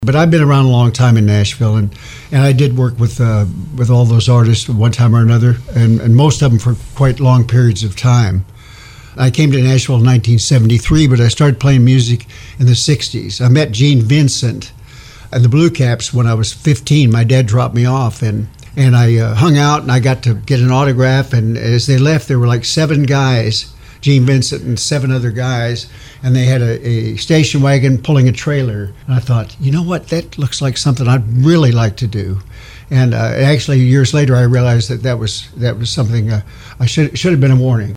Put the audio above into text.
But I've been around a long time in Nashville, and I did work with all those artists at one time or another, and most of them for quite long periods of time. I came to Nashville in 1973, but I started playing music in the 60s. I met Gene Vincent and the Blue Caps when I was 15. My dad dropped me off, and I hung out, and I got to get an autograph, and as they left, there were like 7 guys, Gene Vincent and 7 other guys, and they had a station wagon pulling a trailer. And I thought, you know what, that looks like something I'd really like to do. And actually, years later, I realized that was something I should have been a warning.